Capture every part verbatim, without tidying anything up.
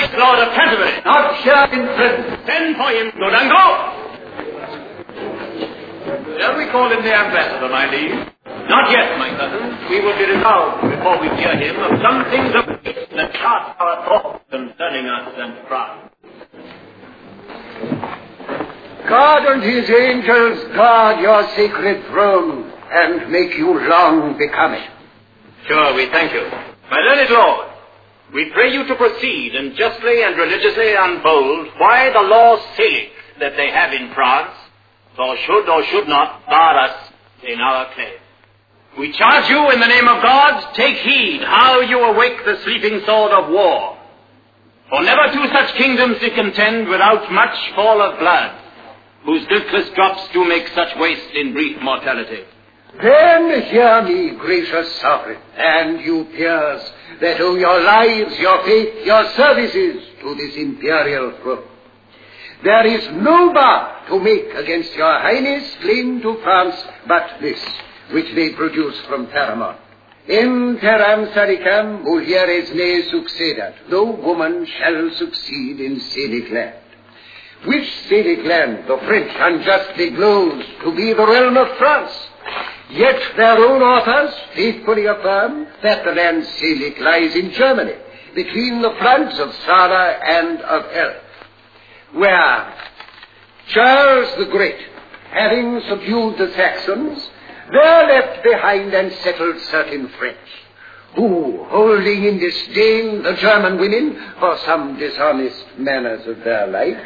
this Lord of Canterbury? Not here in prison. Send for him, Godango. Shall we call in the ambassador, my liege? Not yet, my cousin. We will be resolved before we hear him of some things of which that cast our thoughts concerning us and France. God and his angels guard your sacred throne and make you long become it. Sure, we thank you. My learned lord, we pray you to proceed and justly and religiously unfold why the law salic that they have in France, or should or should not bar us in our claim. We charge you in the name of God, take heed how you awake the sleeping sword of war. For never two such kingdoms did contend without much fall of blood, whose guiltless drops do make such waste in brief mortality. Then hear me, gracious sovereign, and you peers, that owe your lives, your faith, your services to this imperial throne. There is no bar to make against your highness claim to France but this, which they produce from Paramount. In terram saricam mulieres ne succedat, no woman shall succeed in Salic land. Which Salic land the French unjustly glows to be the realm of France. Yet their own authors faithfully affirm that the land Salic lies in Germany, between the floods of Saar and of Elbe, where Charles the Great, having subdued the Saxons, there left behind and settled certain French, who, holding in disdain the German women for some dishonest manners of their life,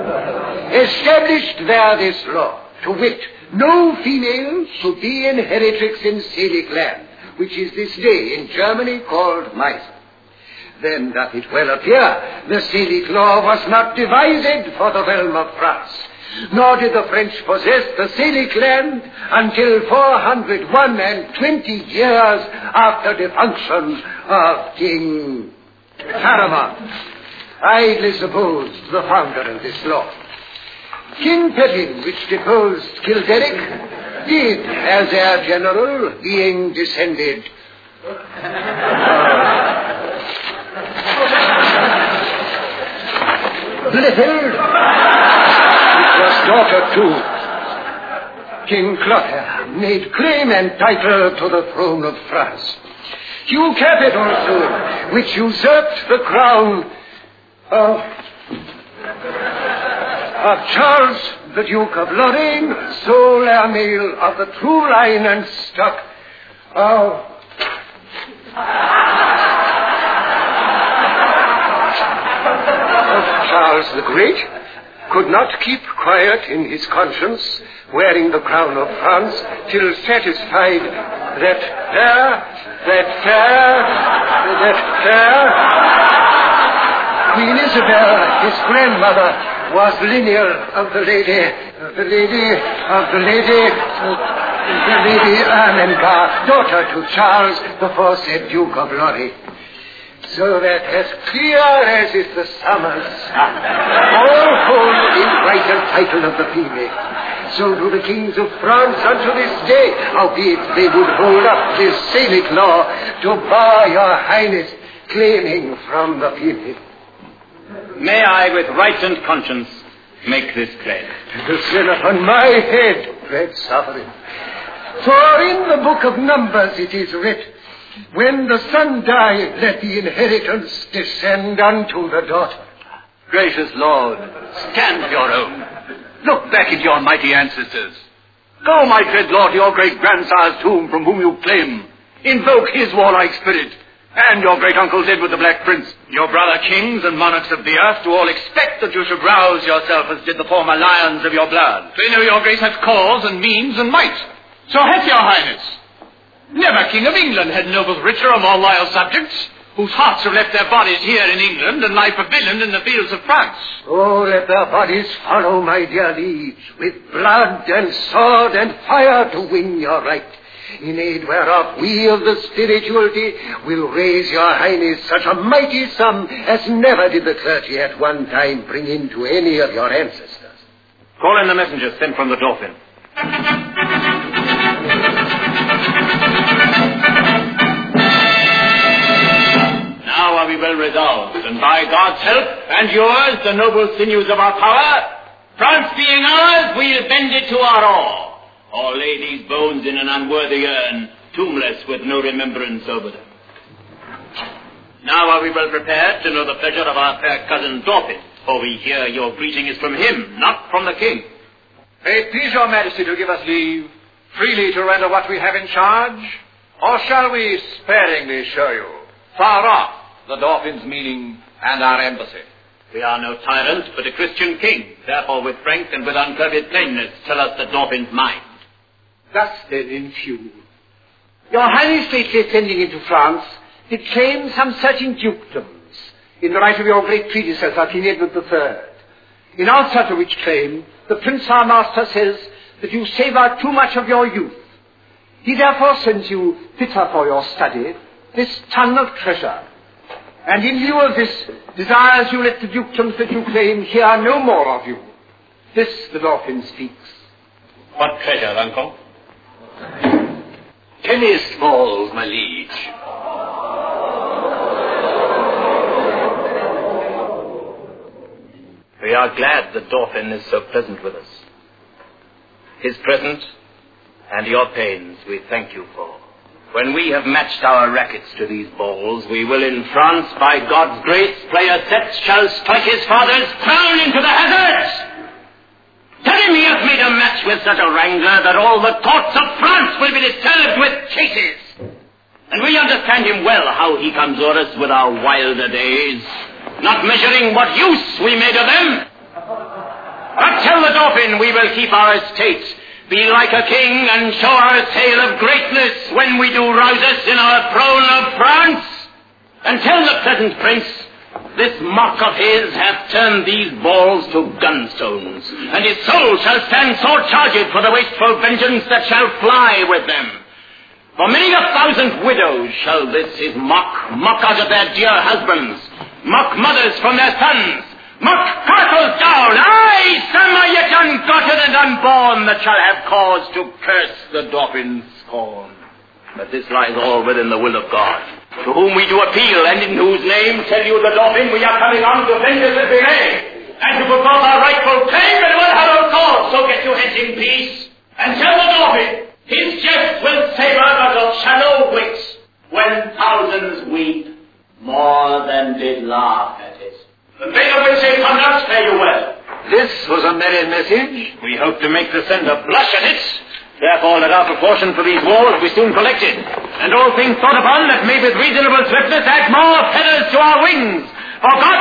established there this law, to wit, no female should be inheritrix in Salic land, which is this day in Germany called Meissen. Then doth it well appear the Salic law was not devised for the realm of France, nor did the French possess the Salic land until four hundred one and twenty years after defunction of King Paramount, idly supposed the founder of this law. King Pepin, which deposed Kilderic, did as heir general, being descended Blifil, which was daughter to King Clotaire, made claim and title to the throne of France. Hugh Capet also, which usurped the crown of, of Charles the Duke of Lorraine, sole heir male of the true line and stock of Charles the Great, could not keep quiet in his conscience, wearing the crown of France, till satisfied that fair, that fair, that fair Queen Isabel, his grandmother, was lineal of the lady, of the lady, of the lady, of the lady Ermengarde, daughter to Charles, the foresaid Duke of Lorraine. So that as clear as is the summer sun, all hold in right and title of the female. So do the kings of France unto this day, albeit they would hold up this Salic law to bar your highness claiming from the female. May I, with right and conscience, make this claim? The sin upon my head, dread sovereign. For in the book of Numbers it is writ, when the son died, let the inheritance descend unto the daughter. Gracious Lord, stand your own. Look back at your mighty ancestors. Go, my dread Lord, to your great-grandsire's tomb from whom you claim. Invoke his warlike spirit, and your great-uncle's Edward the Black Prince. Your brother kings and monarchs of the earth do all expect that you should rouse yourself as did the former lions of your blood. They know your grace hath cause and means and might. So hath your highness. Never king of England had nobles richer or more loyal subjects, whose hearts have left their bodies here in England and lie pavilioned in the fields of France. Oh, let their bodies follow, my dear liege, with blood and sword and fire to win your right, in aid whereof we of the spirituality will raise your highness such a mighty sum as never did the clergy at one time bring in to any of your ancestors. Call in the messengers sent from the Dauphin. Now are we we will resolve, and by God's help, and yours, the noble sinews of our power, France being ours, we'll bend it to our awe, or lay these bones in an unworthy urn, tombless with no remembrance over them. Now are we well prepared to know the pleasure of our fair cousin Dauphin, for we hear your greeting is from him, not from the king. May it please your majesty to give us leave freely to render what we have in charge, or shall we sparingly show you, far off, the Dauphin's meaning and our embassy? We are no tyrant, but a Christian king. Therefore, with frank and with uncurbed plainness, tell us the Dauphin's mind. Thus then, in few, your highness lately ascending into France did claim some certain dukedoms in the right of your great predecessor, King Edward the Third. In answer to which claim, the prince our master says that you savour too much of your youth. He therefore sends you fitter for your study this ton of treasure, and in lieu of this desires you let the dukedoms that you claim hear no more of you. This the Dauphin speaks. What treasure, uncle? Tennis balls, my liege. We are glad the Dauphin is so pleasant with us. His present and your pains we thank you for. When we have matched our rackets to these balls, we will in France, by God's grace, play a set shall strike his father's crown into the hazards. Tell him he hath made a match with such a wrangler that all the courts of France will be disturbed with chases. And we understand him well how he comes o'er us with our wilder days, not measuring what use we made of them. But tell the Dauphin we will keep our estate, be like a king, and show our sail of greatness when we do rouse us in our throne of France. And tell the pleasant prince, this mock of his hath turned these balls to gunstones, and his soul shall stand sore charged for the wasteful vengeance that shall fly with them. For many a thousand widows shall this his mock mock out of their dear husbands, mock mothers from their sons, mock castles down, aye, some are yet ungotten and unborn that shall have cause to curse the Dauphin's scorn. But this lies all within the will of God, to whom we do appeal, and in whose name tell you the Dauphin we are coming on to vengeance as we may, and to put forth our rightful claim and well hallowed cause. So get you hence in peace, and tell the Dauphin his jest will savour but of shallow wit, when thousands weep more than did laugh at it. The may of which they conduct fare you well. This was a merry message. We hope to make the sender blush at it. Therefore, let our proportion for these walls be soon collected, and all things thought upon that may with reasonable swiftness add more feathers to our wings. For God